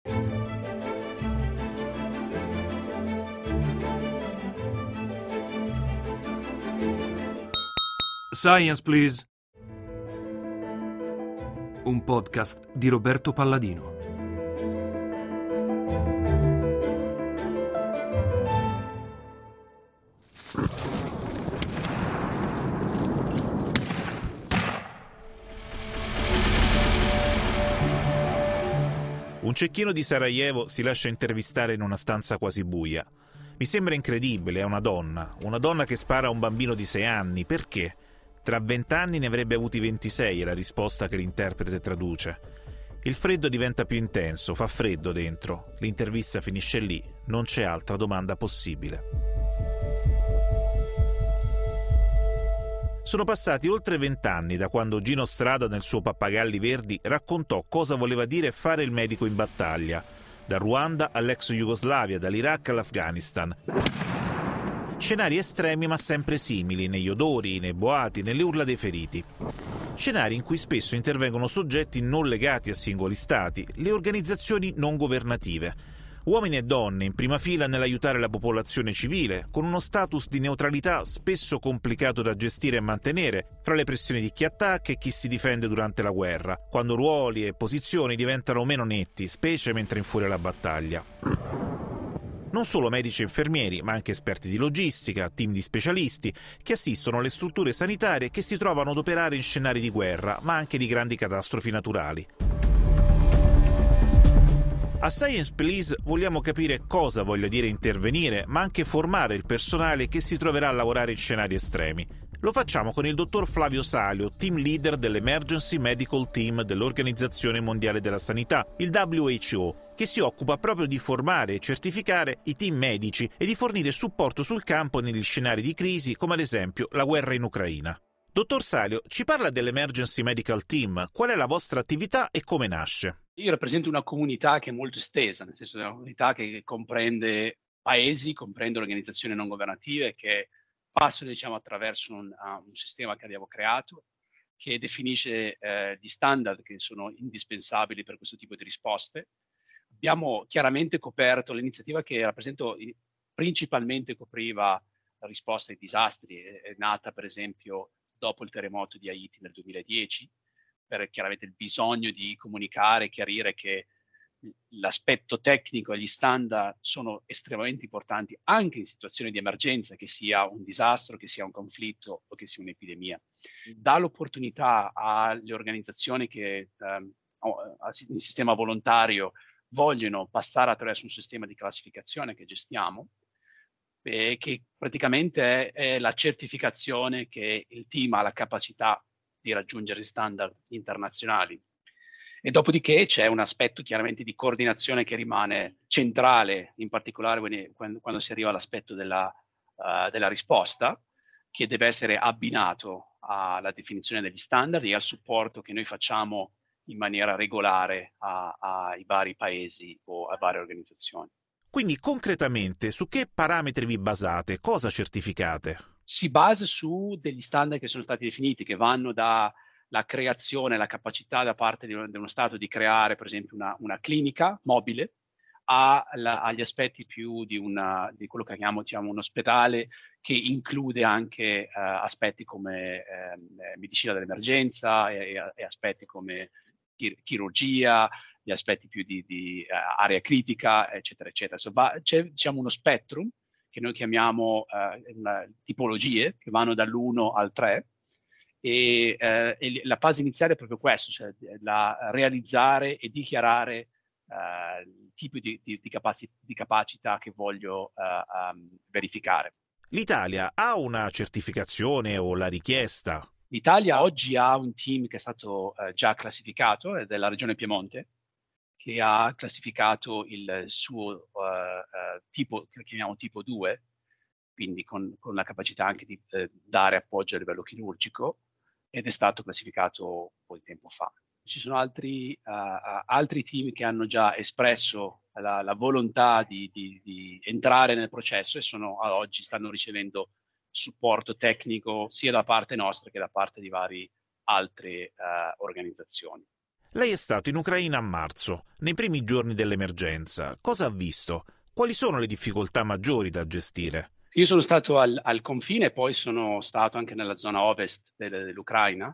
Science, please. Un podcast di Roberto Palladino. Un cecchino di Sarajevo si lascia intervistare in una stanza quasi buia. Mi sembra incredibile, è una donna che spara a un bambino di 6 anni. Perché? Tra 20 anni ne avrebbe avuti 26, è la risposta che l'interprete traduce. Il freddo diventa più intenso, fa freddo dentro. L'intervista finisce lì, non c'è altra domanda possibile. Sono passati oltre 20 anni da quando Gino Strada nel suo Pappagalli Verdi raccontò cosa voleva dire fare il medico in battaglia, dal Ruanda all'ex Jugoslavia, dall'Iraq all'Afghanistan. Scenari estremi ma sempre simili, negli odori, nei boati, nelle urla dei feriti. Scenari in cui spesso intervengono soggetti non legati a singoli stati, le organizzazioni non governative. Uomini e donne in prima fila nell'aiutare la popolazione civile, con uno status di neutralità spesso complicato da gestire e mantenere, fra le pressioni di chi attacca e chi si difende durante la guerra, quando ruoli e posizioni diventano meno netti, specie mentre infuria la battaglia. Non solo medici e infermieri, ma anche esperti di logistica, team di specialisti, che assistono le strutture sanitarie che si trovano ad operare in scenari di guerra, ma anche di grandi catastrofi naturali. A Science Please vogliamo capire cosa voglia dire intervenire, ma anche formare il personale che si troverà a lavorare in scenari estremi. Lo facciamo con il dottor Flavio Salio, team leader dell'Emergency Medical Team dell'Organizzazione Mondiale della Sanità, il WHO, che si occupa proprio di formare e certificare i team medici e di fornire supporto sul campo negli scenari di crisi, come ad esempio la guerra in Ucraina. Dottor Salio, ci parla dell'Emergency Medical Team, qual è la vostra attività e come nasce? Io rappresento una comunità che è molto estesa, nel senso che è una comunità che comprende paesi, comprende organizzazioni non governative che passano attraverso un sistema che abbiamo creato, che definisce gli standard che sono indispensabili per questo tipo di risposte. Abbiamo chiaramente coperto l'iniziativa che rappresento, principalmente copriva la risposta ai disastri, è nata per esempio dopo il terremoto di Haiti nel 2010, per chiaramente il bisogno di comunicare e chiarire che l'aspetto tecnico e gli standard sono estremamente importanti anche in situazioni di emergenza, che sia un disastro, che sia un conflitto o che sia un'epidemia. Dà l'opportunità alle organizzazioni che in sistema volontario vogliono passare attraverso un sistema di classificazione che gestiamo, che praticamente è la certificazione che il team ha la capacità di raggiungere standard internazionali. E dopodiché c'è un aspetto chiaramente di coordinazione che rimane centrale, in particolare quando si arriva all'aspetto della risposta, che deve essere abbinato alla definizione degli standard e al supporto che noi facciamo in maniera regolare ai vari paesi o a varie organizzazioni. Quindi concretamente su che parametri vi basate? Cosa certificate? Si basa su degli standard che sono stati definiti, che vanno dalla creazione, la capacità da parte di uno Stato di creare, per esempio, una clinica mobile, agli aspetti più di quello che chiamiamo un ospedale, che include anche aspetti come medicina dell'emergenza e aspetti come chirurgia, gli aspetti più di area critica, eccetera, eccetera. C'è uno spectrum che noi chiamiamo tipologie, che vanno dall'1 al 3, e la fase iniziale è proprio questo, cioè realizzare e dichiarare il tipo di capacità che voglio verificare. L'Italia ha una certificazione o la richiesta? L'Italia oggi ha un team che è stato già classificato, è della Regione Piemonte, che ha classificato il suo tipo, che chiamiamo tipo 2, quindi con la capacità anche di dare appoggio a livello chirurgico, ed è stato classificato un po' di tempo fa. Ci sono altri team che hanno già espresso la volontà di entrare nel processo e a oggi stanno ricevendo supporto tecnico sia da parte nostra che da parte di varie altre organizzazioni. Lei è stato in Ucraina a marzo, nei primi giorni dell'emergenza. Cosa ha visto? Quali sono le difficoltà maggiori da gestire? Io sono stato al confine, poi sono stato anche nella zona ovest dell'Ucraina.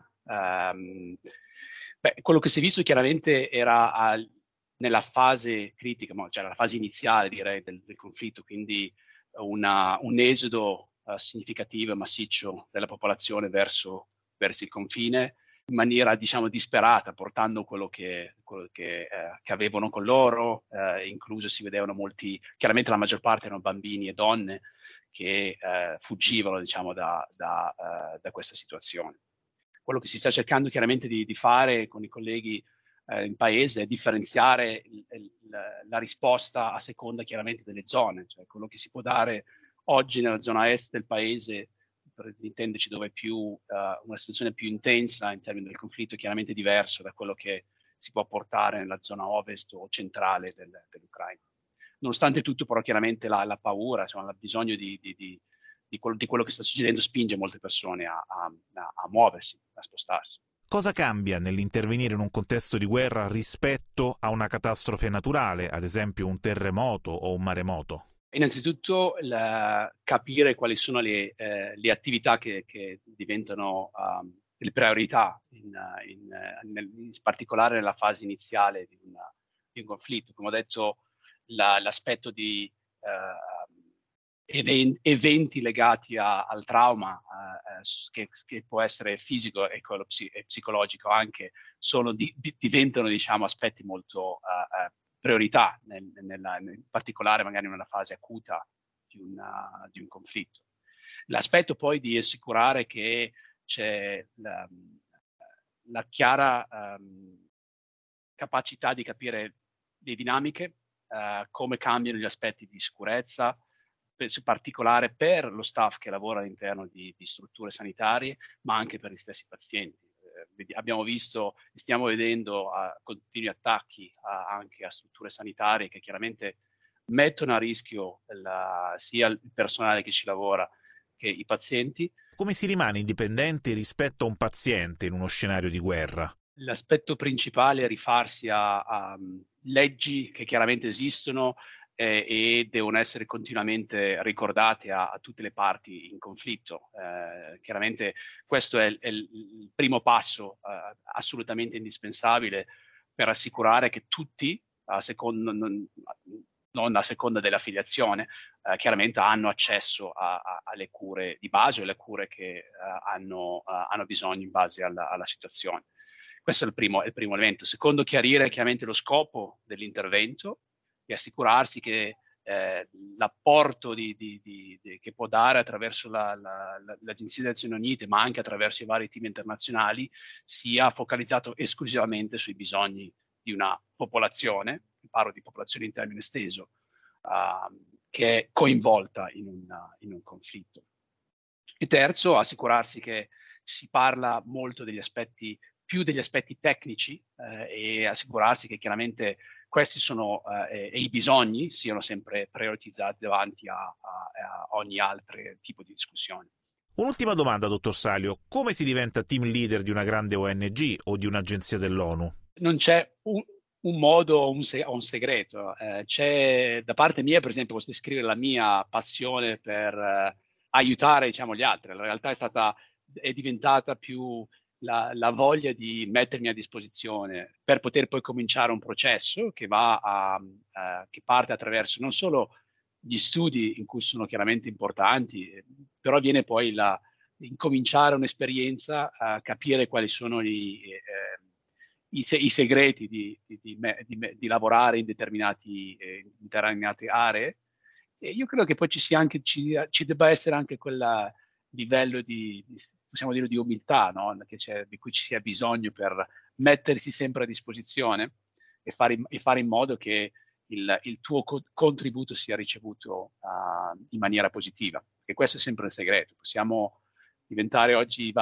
Quello che si è visto chiaramente era nella fase critica, cioè la fase iniziale direi del conflitto, quindi un esodo significativo e massiccio della popolazione verso il confine in maniera diciamo disperata, portando quello che avevano con loro, incluso si vedevano molti, chiaramente la maggior parte erano bambini e donne che fuggivano diciamo da questa situazione. Quello che si sta cercando chiaramente di fare con i colleghi in paese è differenziare la risposta a seconda chiaramente delle zone, cioè quello che si può dare oggi nella zona est del paese, per intenderci dove è più una situazione più intensa in termini del conflitto, è chiaramente diverso da quello che si può portare nella zona ovest o centrale dell'Ucraina. Nonostante tutto, però, chiaramente la paura, insomma, il bisogno di quello che sta succedendo spinge molte persone a muoversi, a spostarsi. Cosa cambia nell'intervenire in un contesto di guerra rispetto a una catastrofe naturale, ad esempio un terremoto o un maremoto? Innanzitutto capire quali sono le attività che diventano le priorità, in particolare nella fase iniziale di un conflitto. Come ho detto, l'aspetto di eventi legati al trauma, che può essere fisico e psicologico anche, diventano diciamo aspetti molto priorità, in particolare magari nella fase acuta di un conflitto. L'aspetto poi di assicurare che c'è la chiara capacità di capire le dinamiche, come cambiano gli aspetti di sicurezza, in particolare per lo staff che lavora all'interno di strutture sanitarie, ma anche per gli stessi pazienti. Abbiamo visto e stiamo vedendo continui attacchi anche a strutture sanitarie che chiaramente mettono a rischio sia il personale che ci lavora che i pazienti. Come si rimane indipendenti rispetto a un paziente in uno scenario di guerra? L'aspetto principale è rifarsi a leggi che chiaramente esistono e devono essere continuamente ricordate a tutte le parti in conflitto. Chiaramente questo è il primo passo assolutamente indispensabile per assicurare che tutti, non a seconda dell'affiliazione, chiaramente hanno accesso alle cure di base o alle cure che hanno bisogno in base alla situazione. Questo è il primo elemento. Secondo, chiarire chiaramente lo scopo dell'intervento e assicurarsi che l'apporto che può dare attraverso l'Agenzia delle Nazioni Unite, ma anche attraverso i vari team internazionali, sia focalizzato esclusivamente sui bisogni di una popolazione, parlo di popolazione in termine esteso, che è coinvolta in un conflitto. E terzo, assicurarsi che si parla molto più degli aspetti tecnici e assicurarsi che chiaramente questi sono e i bisogni siano sempre prioritizzati davanti a ogni altro tipo di discussione. Un'ultima domanda, dottor Salio. Come si diventa team leader di una grande ONG o di un'agenzia dell'ONU? Non c'è un modo o un segreto. C'è da parte mia, per esempio, posso descrivere la mia passione per aiutare, diciamo, gli altri. La realtà è diventata più la voglia di mettermi a disposizione per poter poi cominciare un processo che che parte attraverso non solo gli studi, in cui sono chiaramente importanti, però viene poi incominciare un'esperienza, capire quali sono i segreti di lavorare in determinate aree. E io credo che poi ci debba essere anche quel livello possiamo dire, di umiltà, no? Di cui ci sia bisogno per mettersi sempre a disposizione e fare in modo che il tuo contributo sia ricevuto in maniera positiva. E questo è sempre il segreto. Possiamo diventare oggi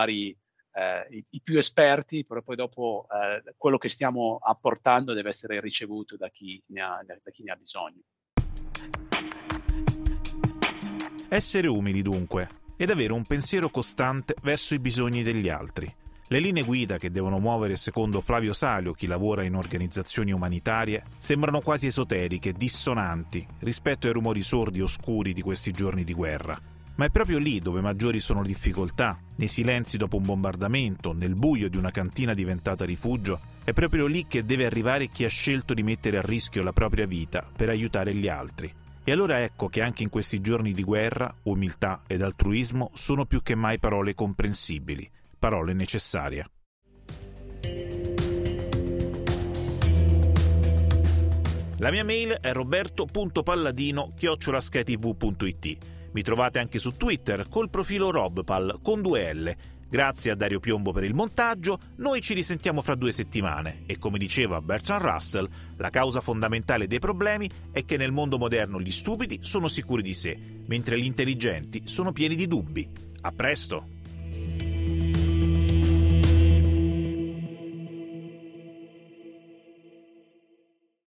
i più esperti, però poi dopo quello che stiamo apportando deve essere ricevuto da chi ne ha bisogno. Essere umili, dunque, ed avere un pensiero costante verso i bisogni degli altri. Le linee guida che devono muovere, secondo Flavio Salio, chi lavora in organizzazioni umanitarie, sembrano quasi esoteriche, dissonanti rispetto ai rumori sordi e oscuri di questi giorni di guerra. Ma è proprio lì dove maggiori sono le difficoltà, nei silenzi dopo un bombardamento, nel buio di una cantina diventata rifugio. È proprio lì che deve arrivare chi ha scelto di mettere a rischio la propria vita per aiutare gli altri. E allora ecco che anche in questi giorni di guerra, umiltà ed altruismo sono più che mai parole comprensibili, parole necessarie. La mia mail è roberto.palladino@skytv.it. Mi trovate anche su Twitter col profilo robpal con 2 L. Grazie a Dario Piombo per il montaggio, noi ci risentiamo fra 2 settimane e come diceva Bertrand Russell, la causa fondamentale dei problemi è che nel mondo moderno gli stupidi sono sicuri di sé, mentre gli intelligenti sono pieni di dubbi. A presto!